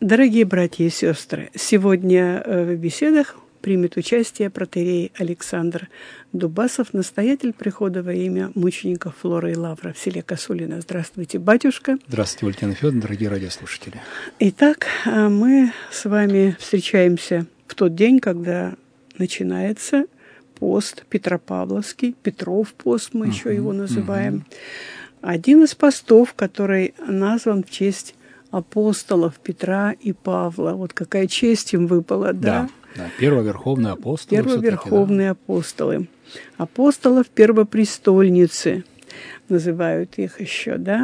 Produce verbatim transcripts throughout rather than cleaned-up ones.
Дорогие братья и сестры, сегодня в беседах примет участие протоиерей Александр Дубасов, настоятель прихода во имя мучеников Флоры и Лавра в селе Косулино. Здравствуйте, батюшка. Здравствуйте, Валентина Федоровна, дорогие радиослушатели. Итак, мы с вами встречаемся в тот день, когда начинается пост Петропавловский, Петров пост, мы uh-huh, еще его называем. Uh-huh. Один из постов, который назван в честь апостолов Петра и Павла. Вот какая честь им выпала, да? Да, да. Первоверховные апостолы. Первоверховные да. апостолы. Апостолов первопрестольницы называют их еще, да?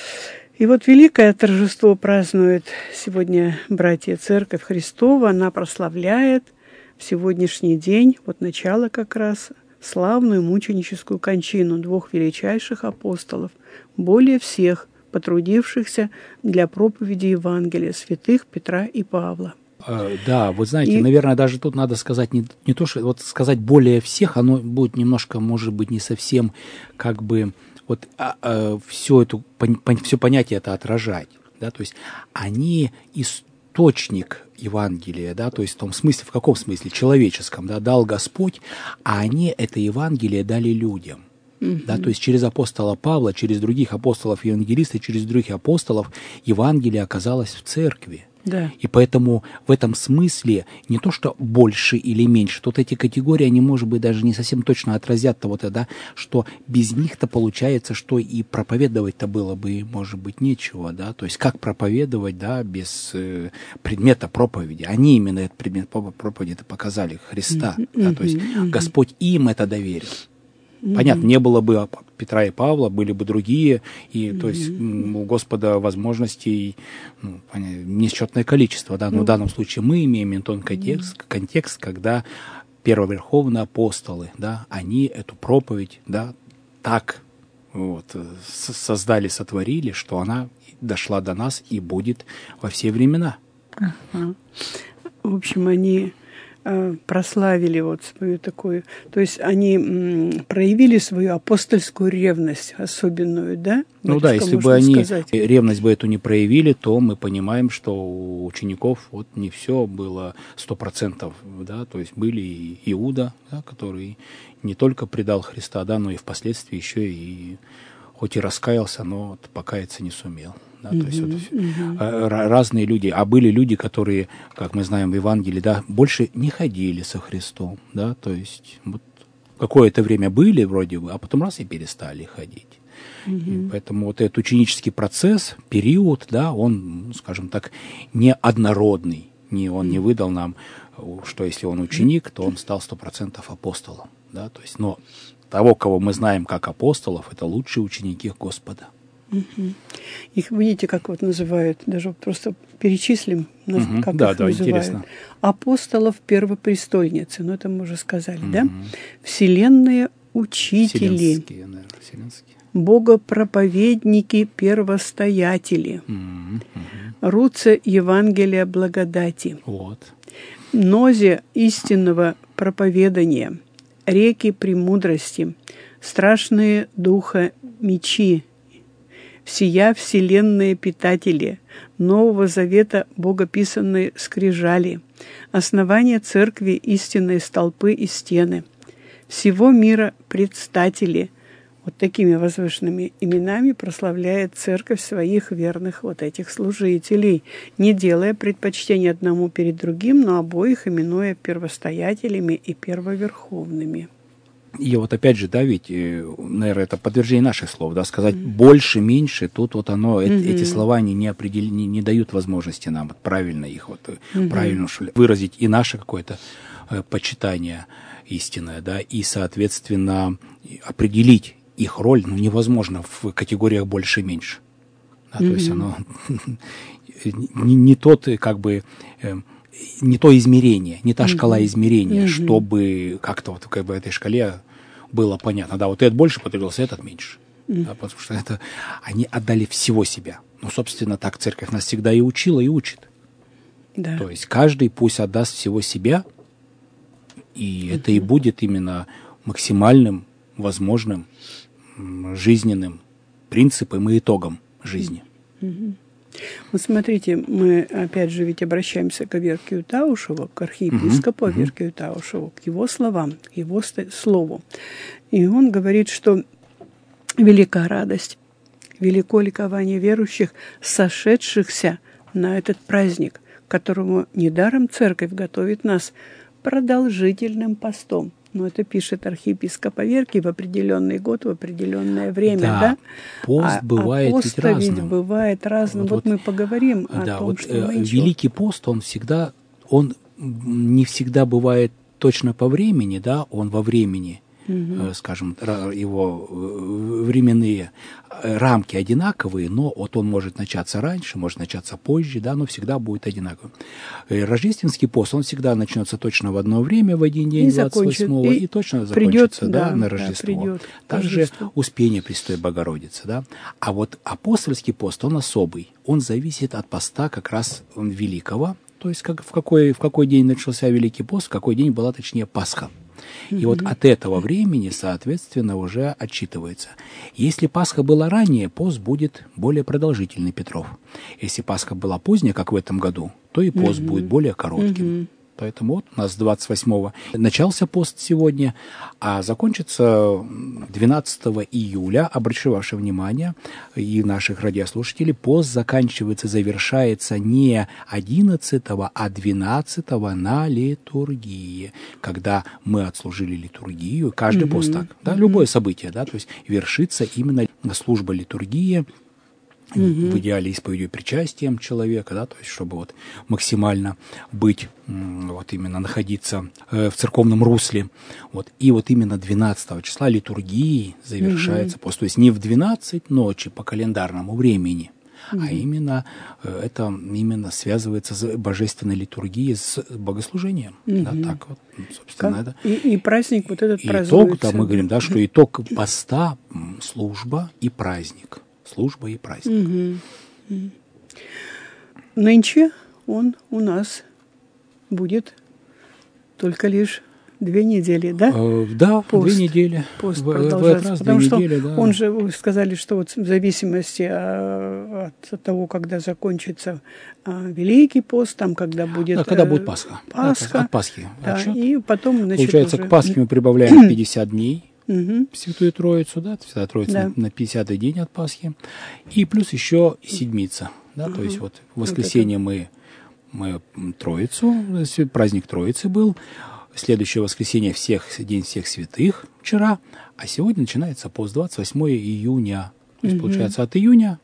И вот великое торжество празднует сегодня братья Церковь Христова. Она прославляет в сегодняшний день, вот начало как раз, славную мученическую кончину двух величайших апостолов, более всех потрудившихся для проповеди Евангелия, святых Петра и Павла. Да, вы знаете, и... наверное, даже тут надо сказать не, не то, что вот сказать более всех, оно будет немножко, может быть, не совсем как бы вот а, а, все это все понятие это отражать, да, то есть они источник Евангелия, да, то есть в том смысле, в каком смысле, человеческом, да, дал Господь, а они это Евангелие дали людям. Mm-hmm. Да, то есть через апостола Павла, через других апостолов-евангелистов, через других апостолов Евангелие оказалось в церкви. Да. И поэтому в этом смысле не то, что больше или меньше, тут эти категории, они, может быть, даже не совсем точно отразят того, да, что без них-то получается, что и проповедовать-то было бы, может быть, нечего, да, то есть как проповедовать, да, без э, предмета проповеди. Они именно этот предмет проповеди-то показали, Христа, mm-hmm. да, то есть mm-hmm. Господь им это доверил. Понятно, не было бы Петра и Павла, были бы другие, и mm-hmm. то есть у Господа возможностей ну, несчетное количество, да, но mm-hmm. в данном случае мы имеем тот контекст, mm-hmm. контекст, когда первоверховные апостолы, да, они эту проповедь, да, так вот, создали, сотворили, что она дошла до нас и будет во все времена. Uh-huh. В общем, они прославили вот свою такую, то есть они м, проявили свою апостольскую ревность особенную, да? Ну да, если бы они сказать. ревность бы эту не проявили, то мы понимаем, что у учеников вот не все было сто процентов, да, то есть были и Иуда, да, который не только предал Христа, да, но и впоследствии еще и хоть и раскаялся, но вот покаяться не сумел. Да, uh-huh, то есть вот, uh-huh. разные люди, а были люди, которые, как мы знаем в Евангелии, да, больше не ходили со Христом, да, то есть вот какое-то время были вроде бы, а потом раз и перестали ходить. Uh-huh. И поэтому вот этот ученический процесс, период, да, он, скажем так, не однородный, не, он uh-huh. не выдал нам, что если он ученик, то он стал сто процентов апостолом, да, то есть, но того, кого мы знаем как апостолов, это лучшие ученики Господа. Угу. Их, видите, как вот называют, даже просто перечислим, угу. как да, их да, называют. Интересно. Апостолов первопрестольницы, ну это мы уже сказали, угу. да? Вселенные учители, Вселенские, наверное, вселенские. Богопроповедники, первостоятели, угу. Угу. руце Евангелия благодати, вот. нозе истинного проповедания, реки премудрости, страшные духа мечи, всея вселенные питатели, Нового Завета богописанные скрижали, основание церкви истинные столпы и стены, всего мира предстатели. Вот такими возвышенными именами прославляет церковь своих верных вот этих служителей, не делая предпочтения одному перед другим, но обоих именуя первостоятелями и первоверховными. И вот опять же, да, ведь, наверное, это подтверждение наших слов, да, сказать mm-hmm. больше, меньше, тут вот оно, mm-hmm. э- эти слова не, не, определ... не, не дают возможности нам вот, правильно их вот, mm-hmm. правильно выразить и наше какое-то э, почитание истинное, да, и, соответственно, определить их роль, ну, невозможно в категориях больше и меньше. Да, mm-hmm. То есть оно не, не тот, как бы, э, не то измерение, не та mm-hmm. шкала измерения, mm-hmm. чтобы как-то вот как бы в этой шкале было понятно. Да, вот этот больше потребовался, этот меньше. Mm-hmm. Да, потому что это они отдали всего себя. Ну, собственно, так церковь нас всегда и учила, и учит. Да. То есть каждый пусть отдаст всего себя, и mm-hmm. это и будет именно максимальным, возможным, жизненным принципом и итогом жизни. Mm-hmm. Вот смотрите, мы опять же ведь обращаемся к Аверкию Таушеву, к архиепископу угу. Аверкию Таушеву, к его словам, к его слову. И он говорит, что велика радость, велико ликование верующих, сошедшихся на этот праздник, к которому недаром церковь готовит нас продолжительным постом. Но это пишет архиепископ Аверкий в определенный год, в определенное время, да? да? Пост а, бывает а ведь разным. Ведь бывает разным. Вот, вот мы поговорим да, о том, вот, что э, нынче... Великий пост, он всегда, он не всегда бывает точно по времени, да, он во времени. Угу. Скажем, его временные рамки одинаковые, но вот он может начаться раньше, может начаться позже, да, но всегда будет одинаковым. Рождественский пост, он всегда начнется точно в одно время, в один день, двадцать восьмого, и, и точно закончится, придет, да, да, на Рождество. Да, придет, Также Рождество. Успение Пресвятой Богородицы, да. А вот апостольский пост, он особый, он зависит от поста как раз великого, то есть как, в, какой, в какой день начался Великий пост, в какой день была, точнее, Пасха. И mm-hmm. вот от этого времени, соответственно, уже отчитывается. Если Пасха была ранее, пост будет более продолжительный, Петров. Если Пасха была поздняя, как в этом году, то и пост mm-hmm. будет более коротким. Mm-hmm. Поэтому вот у нас двадцать восьмого начался пост сегодня, а закончится двенадцатого июля. Обращу ваше внимание и наших радиослушателей, пост заканчивается, завершается не одиннадцатого, а двенадцатого на литургии, когда мы отслужили литургию. Каждый mm-hmm. пост так, да, mm-hmm. любое событие, да, то есть вершится именно служба литургии. Mm-hmm. В идеале исповедью и причастием человека, да, то есть чтобы вот максимально быть, вот именно находиться э, в церковном русле. Вот. И вот именно двенадцатого числа литургии завершается mm-hmm. пост. То есть не в двенадцать ночи по календарному времени, mm-hmm. а именно э, это именно связывается с божественной литургией, с богослужением. Mm-hmm. Да, так вот, собственно, как? Это. И, и праздник вот этот и празднуется. Итог, да, мы говорим, да, что итог поста – служба и праздник. Служба и праздник. Угу. Нынче он у нас будет только лишь две недели, да? Э, да, пост, две недели. Пост в, продолжается. В раз Потому две что недели, да. он же, вы сказали, что вот в зависимости от того, когда закончится Великий пост, там, когда будет... Да, когда будет Пасха. Пасха. От Пасхи. Да, и потом, значит, получается, уже... к Пасхе мы прибавляем пятьдесят дней. Угу. Святую Троицу, да, Святая Троица да. на пятидесятый день от Пасхи, и плюс еще седмица, да, угу. то есть вот в воскресенье вот мы, мы Троицу, праздник Троицы был, следующее воскресенье всех, День всех святых вчера, а сегодня начинается пост двадцать восьмого июня, то есть угу. получается от июня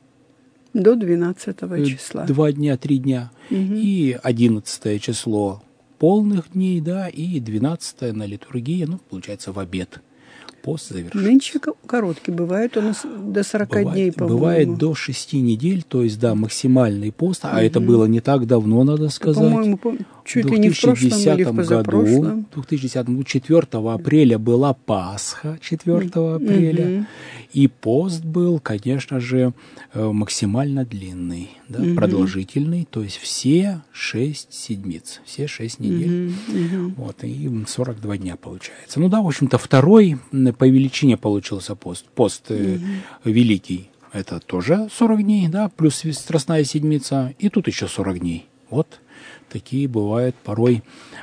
до двенадцатого числа. Два дня, три дня, угу. и одиннадцатое число полных дней, да, и двенадцатое на литургии, ну, получается, в обед. Пост завершится. Нынче короткий, бывает он до сорока бывает, дней, по-моему. Бывает до шести недель, то есть, да, максимальный пост, а угу. это было не так давно, надо сказать. По-моему, чуть ли не в прошлом или в позапрошлом. В две тысячи десятом году, четвёртого апреля была Пасха, четвёртого апреля, и пост был, конечно же, максимально длинный, да, угу. продолжительный, то есть все шесть седмиц, все шесть недель, угу. вот, и сорок два дня получается. Ну да, в общем-то, второй по величине получился пост, пост угу. великий, это тоже сорок дней, да, плюс Страстная седмица, и тут еще сорок дней, вот. Такие бывают порой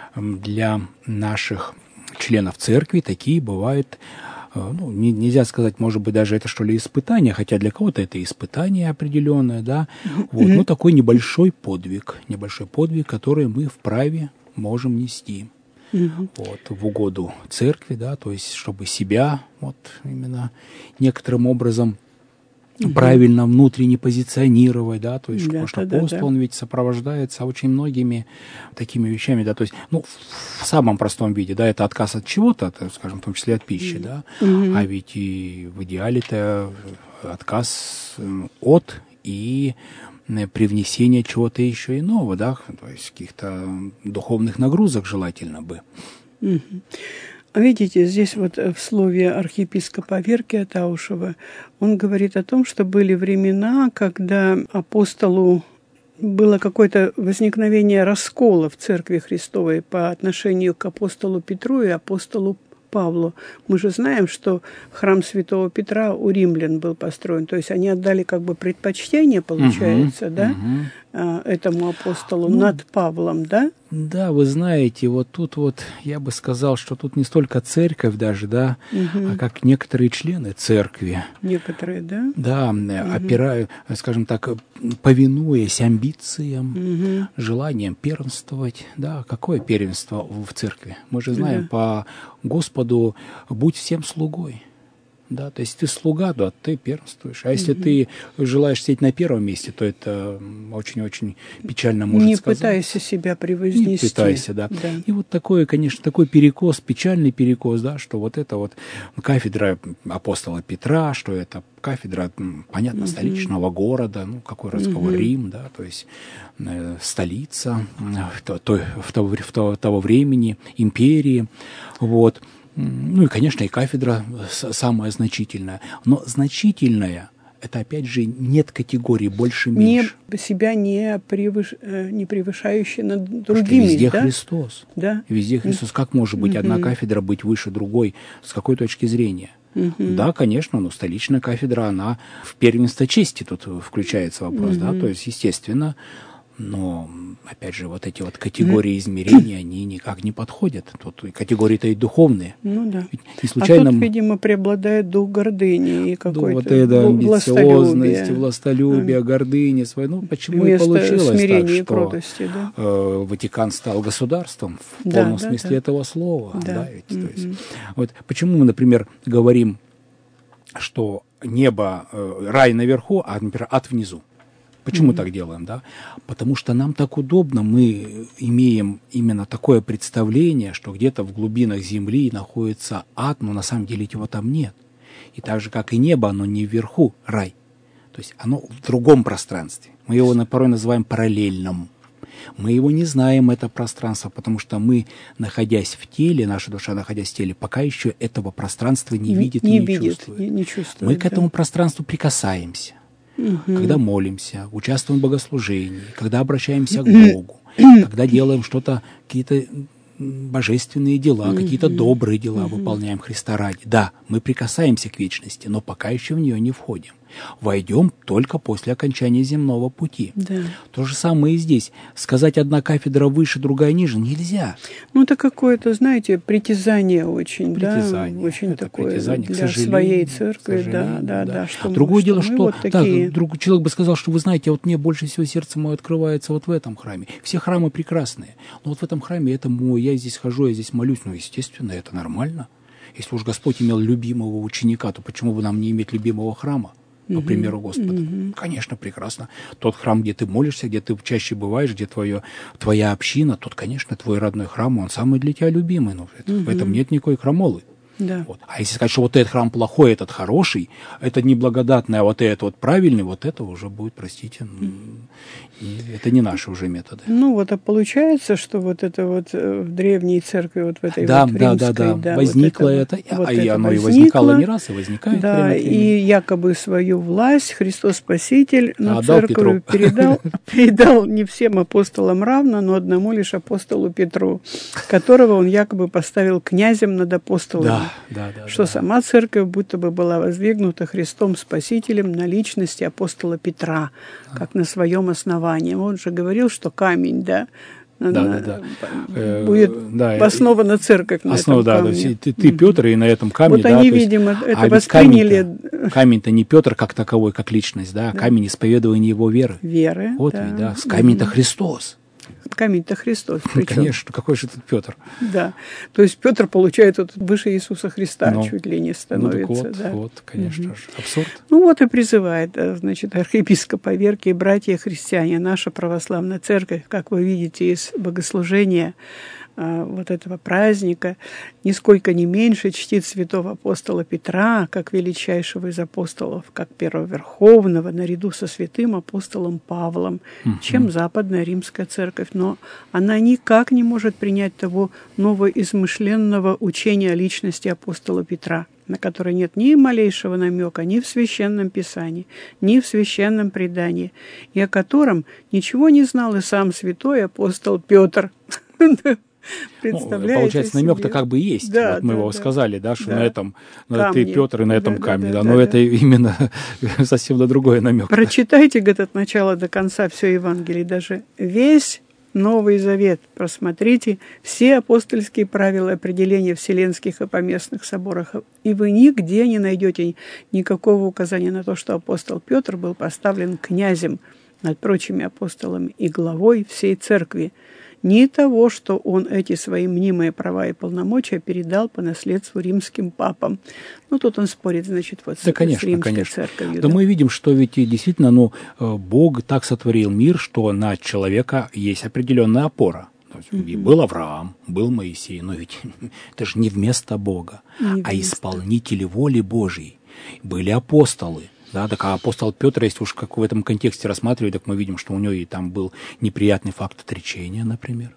для наших членов церкви, такие бывают, ну, не, нельзя сказать, может быть, даже это что ли испытание, хотя для кого-то это испытание определенное, да, вот, mm-hmm. ну, такой небольшой подвиг, небольшой подвиг, который мы вправе можем нести, mm-hmm. вот, в угоду церкви, да, то есть, чтобы себя, вот, именно некоторым образом Угу. правильно внутренне позиционировать, да, то есть, да, потому что да, пост, да, да. он ведь сопровождается очень многими такими вещами, да, то есть, ну, в, в самом простом виде, да, это отказ от чего-то, это, скажем, в том числе от пищи, да, угу. а ведь и в идеале это отказ от и привнесение чего-то еще иного, да, то есть каких-то духовных нагрузок желательно бы. Угу. Видите, здесь вот в слове архиепископа Аверкия Таушева он говорит о том, что были времена, когда апостолу было какое-то возникновение раскола в Церкви Христовой по отношению к апостолу Петру и апостолу Павлу. Мы же знаем, что храм святого Петра у римлян был построен. То есть они отдали как бы предпочтение, получается, угу, да, угу. этому апостолу ну, над Павлом, да? Да, вы знаете, вот тут вот я бы сказал, что тут не столько церковь даже, да, угу. а как некоторые члены церкви. Некоторые, да? Да, угу. опирают, скажем так, повинуясь амбициям, угу. желанием первенствовать. Да, какое первенство в церкви? Мы же знаем, да. по Господу будь всем слугой. Да, то есть ты слуга, да, ты первенствуешь. А если mm-hmm. ты желаешь сидеть на первом месте, то это очень-очень печально может не сказать. Не пытайся себя превознести. Не пытайся, да. да. И вот такой, конечно, такой перекос, печальный перекос, да, что вот это вот кафедра апостола Петра, что это кафедра, понятно, mm-hmm. столичного города, ну, какой разговор, mm-hmm. Рим, да, то есть э, столица то, то, в, того, в того, того времени, империи, вот. Ну и, конечно, и кафедра самая значительная. Но значительная – это, опять же, нет категории больше-меньше. Не, себя не, превыш, не превышающая над другими, везде да? Христос. Да. Везде Христос. Как может быть угу. одна кафедра быть выше другой? С какой точки зрения? Угу. Да, конечно, но столичная кафедра, она в первенство чести тут включается вопрос, угу. да, то есть, естественно, но, опять же, вот эти вот категории измерения, они никак не подходят. Тут категории-то и духовные. Ну да. Не случайно... А тут, видимо, преобладает дух гордыни и какой-то вот это амбициозность, властолюбие, гордыня своя. Ну, почему и получилось так, что кротости, да? э, Ватикан стал государством в да, полном да, смысле да. этого слова. Да. Да, ведь, mm-hmm. то есть, вот почему мы, например, говорим, что небо, э, рай наверху, а, например, ад внизу? Почему mm-hmm. так делаем, да? Потому что нам так удобно, мы имеем именно такое представление, что где-то в глубинах земли находится ад, но на самом деле его там нет. И так же, как и небо, оно не вверху, рай. То есть оно в другом пространстве. Мы его порой называем параллельным. Мы его не знаем, это пространство, потому что мы, находясь в теле, наша душа, находясь в теле, пока еще этого пространства не, не видит не и не видит, чувствует. Не, не чувствует. Мы да. к этому пространству прикасаемся. Угу. Когда молимся, участвуем в богослужении, когда обращаемся к Богу, когда делаем что-то, какие-то божественные дела, угу. какие-то добрые дела угу. выполняем Христа ради. Да, мы прикасаемся к вечности, но пока еще в нее не входим. Войдем только после окончания земного пути. Да. То же самое и здесь. Сказать, одна кафедра выше, другая ниже, нельзя. Ну, это какое-то, знаете, притязание очень, притязание. да, очень это такое притязание, для своей церкви, да, да, да. да что Другое мы, дело, что, вот так, такие... друг, человек бы сказал, что вы знаете, вот мне больше всего сердце мое открывается вот в этом храме. Все храмы прекрасные, но вот в этом храме это мой, я здесь хожу, я здесь молюсь, ну, естественно, это нормально. Если уж Господь имел любимого ученика, то почему бы нам не иметь любимого храма? По примеру Господа. Mm-hmm. Конечно, прекрасно. Тот храм, где ты молишься, где ты чаще бываешь, где твое, твоя община, тот, конечно, твой родной храм, он самый для тебя любимый. Но mm-hmm. в этом нет никакой крамолы. Да. Вот. А если сказать, что вот этот храм плохой, этот хороший, это неблагодатный, а вот этот вот правильный, вот это уже будет, простите, mm-hmm. это не наши уже методы. Ну вот, а получается, что вот это вот в древней церкви, вот в этой да, вот да, римской, да, да, да, возникло вот это, это, вот а это и оно возникло, и возникало не раз, и возникает. Да, время и якобы свою власть Христос Спаситель на отдал церковь передал, передал не всем апостолам равно, но одному лишь апостолу Петру, которого он якобы поставил князем над апостолами. Да, да, да. Что сама церковь будто бы была воздвигнута Христом Спасителем на личности апостола Петра, как на своем основании. Он же говорил, что камень, да, да, на, да, да. будет да, основана церковь на основа, этом да, камне. Да, ты, ты Петр, и на этом камне. Вот да, они, то есть, видимо, это а восприняли. Камень-то, камень-то не Петр как таковой, как личность, да, да. камень исповедования его веры. Веры, вот да. ведь, да, камень-то mm-hmm. Христос. Камень-то Христос. Причем. Конечно, какой же тут Петр? Да, то есть Петр получает вот выше Иисуса Христа, ну, чуть ли не становится. Ну, вот, да. вот, конечно, угу. абсурд. Ну вот и призывает, значит, архиепископ Аверкий, братья христиане, наша православная церковь, как вы видите из богослужения вот этого праздника, нисколько не меньше чтит святого апостола Петра, как величайшего из апостолов, как первоверховного, наряду со святым апостолом Павлом, uh-huh. чем Западная Римская Церковь. Но она никак не может принять того новоизмышленного учения о личности апостола Петра, на которое нет ни малейшего намека ни в Священном Писании, ни в Священном предании, и о котором ничего не знал и сам святой апостол Петр. Ну, получается, намек-то как бы есть. Да, вот мы да, его да. сказали, да, что да. на этом, камне. ты, Петр, и на этом да, камне. Да, Да, да, но да, это да. именно совсем на другой намек. Прочитайте, говорит, от начала до конца все Евангелие, даже весь Новый Завет. Просмотрите все апостольские правила определения вселенских и поместных соборах, и вы нигде не найдете никакого указания на то, что апостол Петр был поставлен князем над прочими апостолами и главой всей церкви. Ни того, что он эти свои мнимые права и полномочия передал по наследству римским папам. Ну, тут он спорит, значит, вот да, с, конечно, с римской конечно. церковью. Да, да, мы видим, что ведь действительно, ну, Бог так сотворил мир, что на человека есть определенная опора. То есть, mm-hmm. Был Авраам, был Моисей, но ведь это же не вместо Бога, не а вместо. исполнители воли Божьей. Были апостолы. Да, так а апостол Петр, если уж как в этом контексте рассматривать, так мы видим, что у него и там был неприятный факт отречения, например.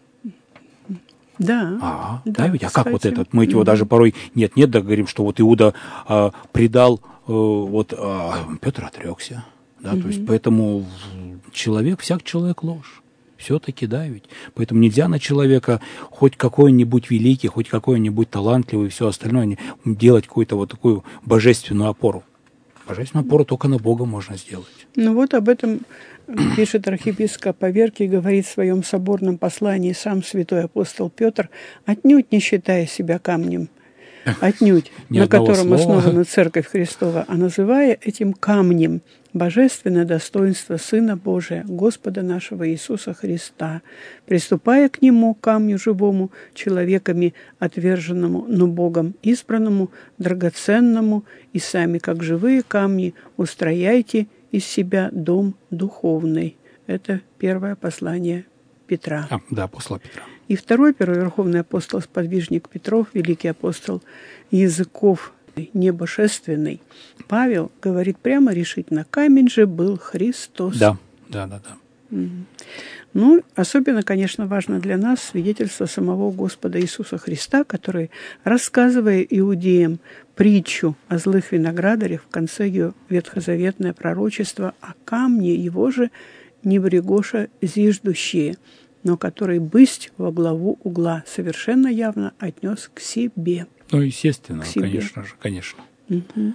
Да. А, да, да, ведь, а как вот этим. этот? Мы его mm-hmm. даже порой нет-нет, да говорим, что вот Иуда а, предал, а, вот а, Петр отрекся. Да, mm-hmm. то есть поэтому человек, всяк человек ложь. Все-таки, да, ведь. Поэтому нельзя на человека хоть какой-нибудь великий, хоть какой-нибудь талантливый и все остальное делать какую-то вот такую божественную опору. Божественную опору только на Бога можно сделать. Ну вот об этом пишет архиепископ Аверкий, говорит в своем соборном послании сам святой апостол Петр, отнюдь не считая себя камнем, отнюдь, на котором слова. основана Церковь Христова, а называя этим камнем божественное достоинство Сына Божия, Господа нашего Иисуса Христа, приступая к Нему, камню живому, человеками отверженному, но Богом избранному, драгоценному, и сами, как живые камни, устрояйте из себя дом духовный. Это первое послание Петра. А, да, апостола Петра. И второй первоверховный апостол-сподвижник Петров, великий апостол языков небожественный, Павел говорит прямо решительно, камень же был Христос. Да, да, да, да. Mm-hmm. Ну, особенно, конечно, важно для нас свидетельство самого Господа Иисуса Христа, который, рассказывая иудеям притчу о злых виноградарях, в конце ее ветхозаветное пророчество о камне его же не брегоша зиждущие, но который бысть во главу угла совершенно явно отнес к себе. Ну, естественно, конечно же, конечно. Угу.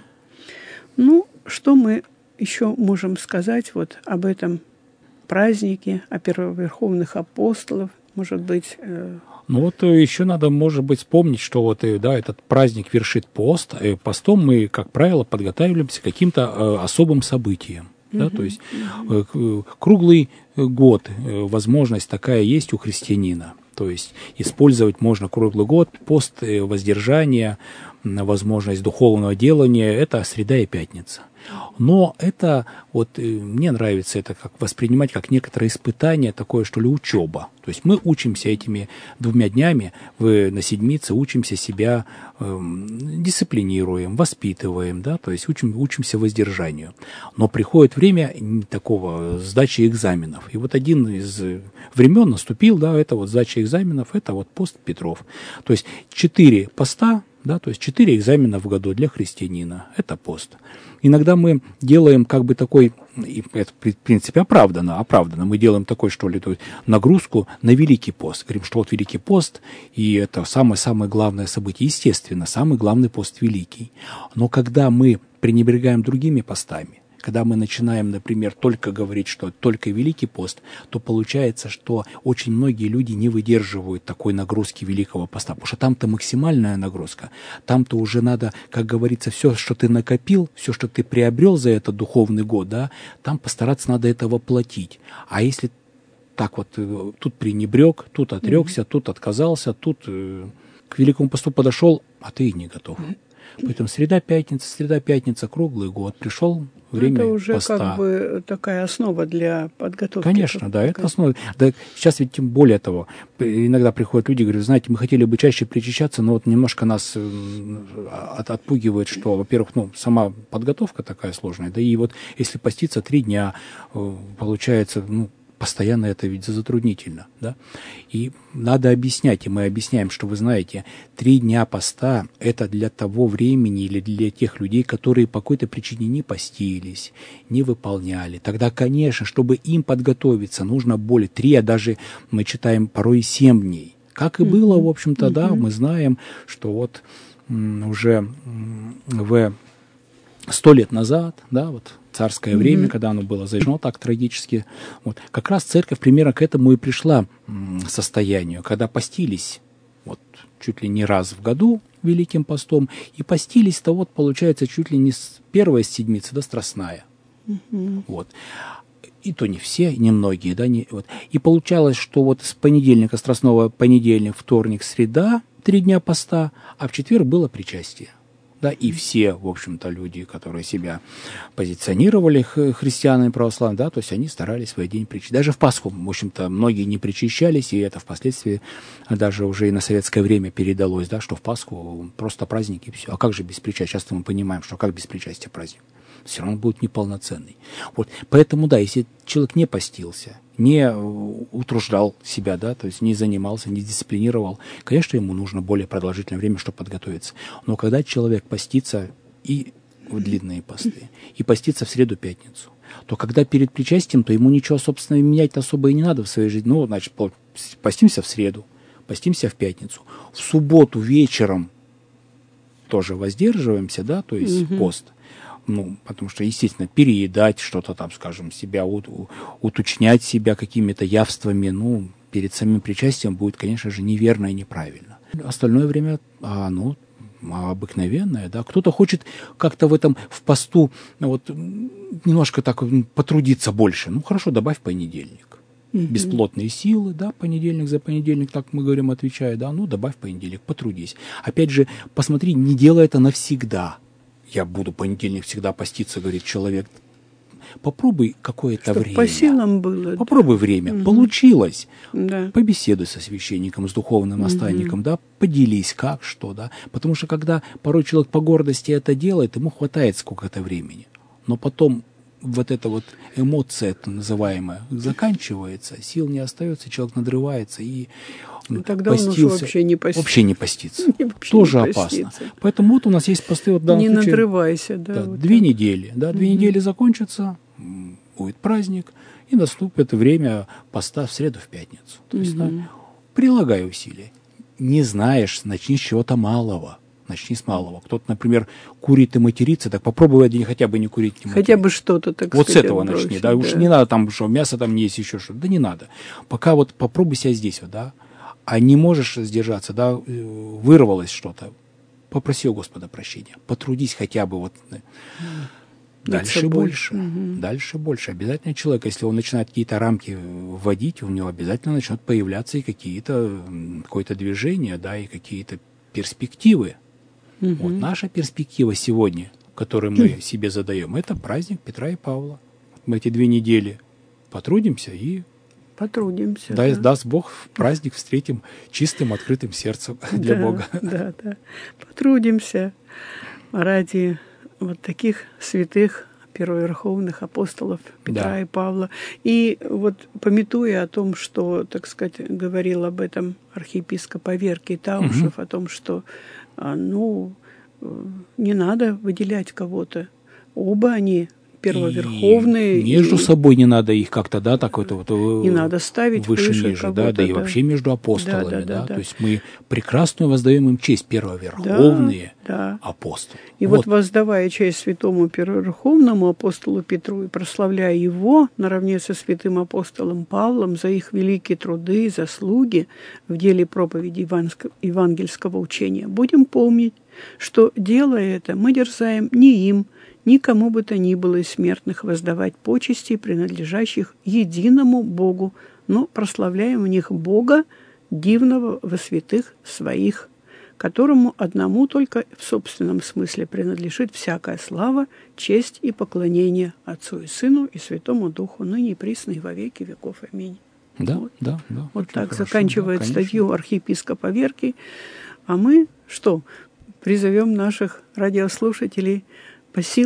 Ну, что мы еще можем сказать вот об этом празднике, о первоверховных апостолов, может быть... Э... Ну вот еще надо, может быть, вспомнить, что вот, да, этот праздник вершит пост, и постом мы, как правило, подготавливаемся к каким-то э, особым событиям. Да, то есть э, круглый год э, возможность такая есть у христианина. То есть использовать можно круглый год, пост, э, воздержание, возможность духовного делания – это среда и пятница. Но это, вот мне нравится это как воспринимать как некоторое испытание, такое, что ли, учеба. То есть мы учимся этими двумя днями в, на седмице, учимся себя, э, дисциплинируем, воспитываем, да, то есть учим, учимся воздержанию. Но приходит время такого сдачи экзаменов. И вот один из времен наступил, да, это вот сдача экзаменов, это вот пост Петров. То есть четыре поста, да, то есть четыре экзамена в году для христианина. Это пост. Иногда мы делаем как бы такой, и это в принципе оправданно, оправданно, мы делаем такой, что ли, нагрузку на Великий пост. Говорим, что вот Великий пост, и это самое-самое главное событие. Естественно, самый главный пост Великий. Но когда мы пренебрегаем другими постами, когда мы начинаем, например, только говорить, что только Великий пост, то получается, что очень многие люди не выдерживают такой нагрузки Великого поста, потому что там-то максимальная нагрузка, там-то уже надо, как говорится, все, что ты накопил, все, что ты приобрел за этот духовный год, да, там постараться надо это воплотить. А если так вот тут пренебрег, тут отрекся, mm-hmm. тут отказался, тут э, к Великому посту подошел, а ты и не готов. Mm-hmm. Поэтому среда-пятница, среда-пятница, круглый год, пришел время это уже поста. Как бы такая основа для подготовки. Конечно, да, это основа. Да, сейчас ведь тем более того, иногда приходят люди и говорят, знаете, мы хотели бы чаще причащаться, но вот немножко нас от, отпугивает, что, во-первых, ну, сама подготовка такая сложная, да и вот если поститься три дня, получается, ну, постоянно это ведь затруднительно, да, и надо объяснять, и мы объясняем, что вы знаете, три дня поста – это для того времени или для тех людей, которые по какой-то причине не постились, не выполняли. Тогда, конечно, чтобы им подготовиться, нужно более три, а даже мы читаем порой семь дней. Как и mm-hmm. было, в общем-то, mm-hmm. да, мы знаем, что вот м, уже м, в сто лет назад, да, вот царское mm-hmm. время, когда оно было завершено так трагически, вот, как раз церковь примерно к этому и пришла м, состоянию, когда постились вот чуть ли не раз в году Великим постом, и постились-то вот, получается, чуть ли не с первой седмицы до Страстная. Mm-hmm. Вот. И то не все, не многие, да, не, вот. И получалось, что вот с понедельника, Страстного, понедельник, вторник, среда, три дня поста, а в четверг было причастие. Да, и все, в общем-то, люди, которые себя позиционировали христианами православными, да, то есть они старались свой день причастить. Даже в Пасху, в общем-то, многие не причащались, и это впоследствии даже уже и на советское время передалось, да, что в Пасху просто праздник и все. А как же без причастия? Часто мы понимаем, что как без причастия праздник? Все равно будет неполноценный. Вот. Поэтому, да, если человек не постился, не утруждал себя, да, то есть не занимался, не дисциплинировал, конечно, ему нужно более продолжительное время, чтобы подготовиться. Но когда человек постится и в длинные посты, и постится в среду-пятницу, то когда перед причастием, то ему ничего, собственно, менять особо и не надо в своей жизни. Ну, значит, постимся в среду, постимся в пятницу. В субботу вечером тоже воздерживаемся, да, то есть угу. пост. Ну, потому что, естественно, переедать что-то там, скажем, себя, уточнять себя какими-то явствами, ну, перед самим причастием будет, конечно же, неверно и неправильно. Остальное время, оно обыкновенное, да. Кто-то хочет как-то в этом, в посту, вот, немножко так потрудиться больше. Ну, хорошо, добавь понедельник. Mm-hmm. Бесплотные силы, да, понедельник за понедельник, так мы говорим, отвечая, да, ну, добавь понедельник, потрудись. Опять же, посмотри, не делай это навсегда. Я буду понедельник всегда поститься, говорит человек. Попробуй какое-то Чтоб время. По силам было. Попробуй да. время. Угу. Получилось. Да. Побеседуй со священником, с духовным наставником, угу. да, поделись, как, что, да. Потому что когда порой человек по гордости это делает, ему хватает сколько-то времени. Но потом вот эта вот эмоция, это называемая, заканчивается, сил не остается, человек надрывается и ну, тогда постился, он уже вообще не постится. Вообще не постится. Тоже не опасно. Поэтому вот у нас есть посты. Вот в данном не случае, надрывайся. Да, да, вот две так. недели. Да, две угу. недели закончатся, будет праздник, и наступит время поста в среду, в пятницу. То есть, угу. да, прилагай усилия. Не знаешь, начни с чего-то малого. Начни с малого. Кто-то, например, курит и матерится, так попробуй один хотя бы не курить, не материться. Хотя бы что-то, так вот сказать, с этого отбросить, начни. Да, да. Уж не надо там, что мясо там не есть, еще что-то. Да не надо. Пока вот попробуй себя здесь, вот, да. А не можешь сдержаться, да, вырвалось что-то. Попроси у Господа прощения. Потрудись хотя бы вот. Дальше собой. больше. Угу. Дальше больше. Обязательно человек, если он начинает какие-то рамки вводить, у него обязательно начнут появляться и какие-то, какое-то движение, да, и какие-то перспективы. Угу. Вот наша перспектива сегодня, которую мы угу. себе задаем, это праздник Петра и Павла. Мы эти две недели потрудимся и Потрудимся. Да, да. Даст Бог, праздник встретим чистым, открытым сердцем для да, Бога. Да, да. Потрудимся ради вот таких святых первоверховных апостолов Петра да. и Павла. И вот памятуя о том, что, так сказать, говорил об этом архиепископ Аверкий Таушев, угу. о том, что, ну, не надо выделять кого-то. Оба они первоверховные. И между и... собой не надо их как-то, да, так вот, вот не надо ставить выше, выше ниже, да, да, да, и вообще между апостолами, да, да, да, да. То есть мы прекрасную воздаем им честь, первоверховные да, да. апостолы. И вот. вот воздавая честь святому первоверховному апостолу Петру и прославляя его наравне со святым апостолом Павлом за их великие труды и заслуги в деле проповеди евангельского учения, будем помнить, что, делая это, мы дерзаем не им, никому бы то ни было из смертных воздавать почести, принадлежащих единому Богу, но прославляем в них Бога, дивного во святых своих, которому одному только в собственном смысле принадлежит всякая слава, честь и поклонение Отцу и Сыну и Святому Духу, ныне и присно и во веки веков. Аминь. Да, вот. да, да. Вот так хорошо, заканчивает да, статью архиепископ Аверкий. А мы что? Призовем наших радиослушателей по силам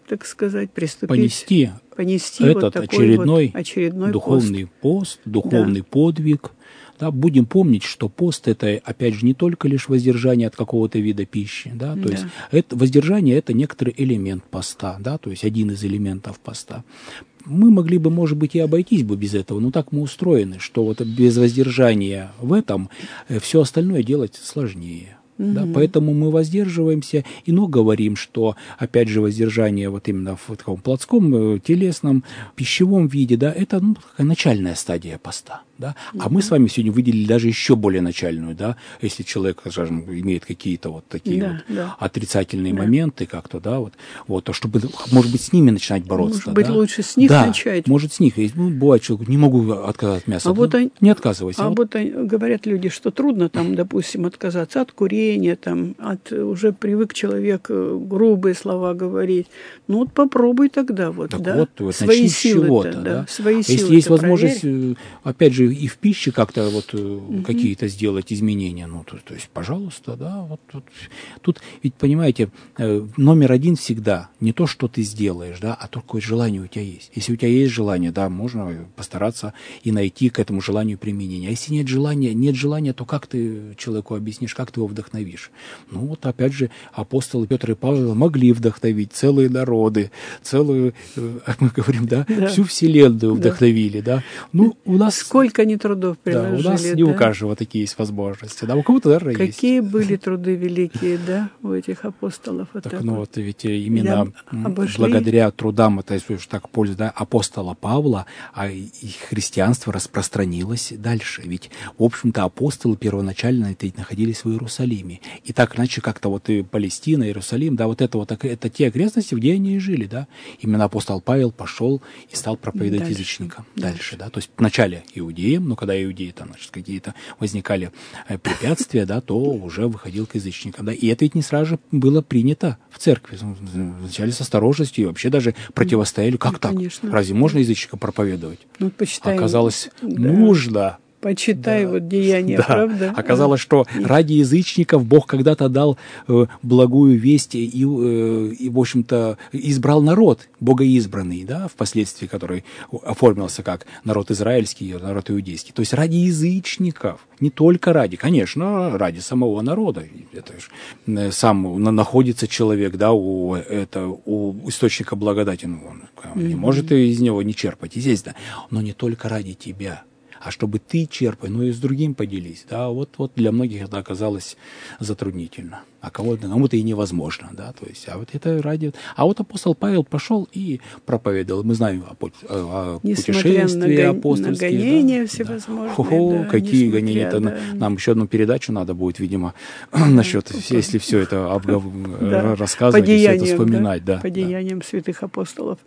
так сказать, приступить. Понести, понести этот вот такой очередной, вот очередной духовный пост, пост духовный да. подвиг. Да, будем помнить, что пост – это, опять же, не только лишь воздержание от какого-то вида пищи. Да, то да. есть это, воздержание – это некоторый элемент поста, да, то есть один из элементов поста. Мы могли бы, может быть, и обойтись бы без этого, но так мы устроены, что вот без воздержания в этом все остальное делать сложнее. Mm-hmm. Да, поэтому мы воздерживаемся, и но говорим, что, опять же, воздержание вот именно в таком плотском, телесном, пищевом виде, да, это ну, такая начальная стадия поста. Да? Mm-hmm. А мы с вами сегодня выделили даже еще более начальную, да, если человек, скажем, имеет какие-то вот такие да, вот да. отрицательные да. моменты как-то, да, вот, вот, то чтобы, может быть, с ними начинать бороться. Может быть, да? лучше с них да, начать. может, с них. Ну, бывает, человек, не могу отказаться от мяса. А вот они, не отказывайся. А вот, вот говорят люди, что трудно там, допустим, отказаться от курения, там, от уже привык человек грубые слова говорить. Ну вот попробуй тогда вот, так да, вот, свои силы, да, да, да. свои силы. Если есть возможность, проверь. опять же, и в пище как-то вот угу. какие-то сделать изменения, ну то, то есть, пожалуйста, да, вот, вот тут ведь понимаете, номер один всегда не то, что ты сделаешь, да, а то, какое желание у тебя есть. Если у тебя есть желание, да, можно постараться и найти к этому желанию применение. А если нет желания, нет желания, то как ты человеку объяснишь, как ты его вдохновишь? Ну вот опять же апостолы Петр и Павел могли вдохновить целые народы, целую, мы говорим, да, да. всю вселенную вдохновили, да. да. Ну у нас сколько они трудов приложили. Да, у нас не да? у каждого такие есть возможности, да, у кого-то даже Какие есть. Какие были труды великие, да, у этих апостолов. Вот так, так ну вот. вот ведь именно обошли... благодаря трудам, это если уж так пользуется, да, апостола Павла, а и христианство распространилось дальше. Ведь, в общем-то, апостолы первоначально находились в Иерусалиме. И так иначе как-то вот и Палестина, Иерусалим, да, вот это вот это те окрестности, где они и жили, да. Именно апостол Павел пошел и стал проповедовать дальше, язычникам. Дальше. дальше, да. То есть вначале иудеям, но когда иудеи там, значит, какие-то возникали препятствия, да, то уже выходил к язычникам, да. И это ведь не сразу же было принято в церкви. Вначале с осторожностью и вообще даже противостояли. Как ну, так? Конечно. Разве можно язычника проповедовать? Ну, почитаем. Оказалось, да. нужно. Почитай да. вот деяния, да. правда? Оказалось, что и... ради язычников Бог когда-то дал э, благую весть и, э, и, в общем-то, избрал народ, богоизбранный, да, впоследствии, который оформился как народ израильский, народ иудейский. То есть ради язычников, не только ради, конечно, ради самого народа. Это же э, сам находится человек, да, у, это, у источника благодати, ну, он mm-hmm. не может из него не черпать, естественно, но не только ради тебя. А чтобы ты черпай, ну и с другим поделись. Да, вот, вот для многих это оказалось затруднительно. А кому-то, кому-то и невозможно. Да, то есть, а вот это ради... А вот апостол Павел пошел и проповедовал. Мы знаем о, о путешествии на апостольские. На гонения да, всевозможные. Да. Хо-хо, да, какие гонения. да. Это нам еще одну передачу надо будет, видимо, да, насчет, если все это обгов... да. рассказывать, по и все это вспоминать. Да, да, по да. деяниям святых апостолов.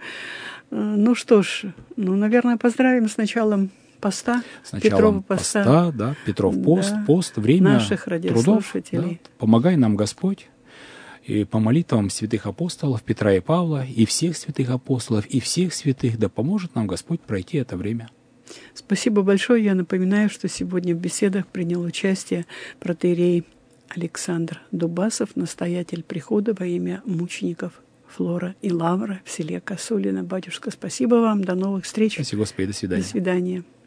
Ну что ж, ну, наверное, поздравим с началом поста, Сначала поста, поста, да, Петров пост, да, пост, время наших трудов. Да. Помогай нам, Господь, и по молитвам святых апостолов Петра и Павла, и всех святых апостолов, и всех святых, да поможет нам Господь пройти это время. Спасибо большое. Я напоминаю, что сегодня в беседах принял участие протоиерей Александр Дубасов, настоятель прихода во имя мучеников Флора и Лавра в селе Косулино. Батюшка, спасибо вам. До новых встреч. Спасибо, Господи. До свидания. До свидания.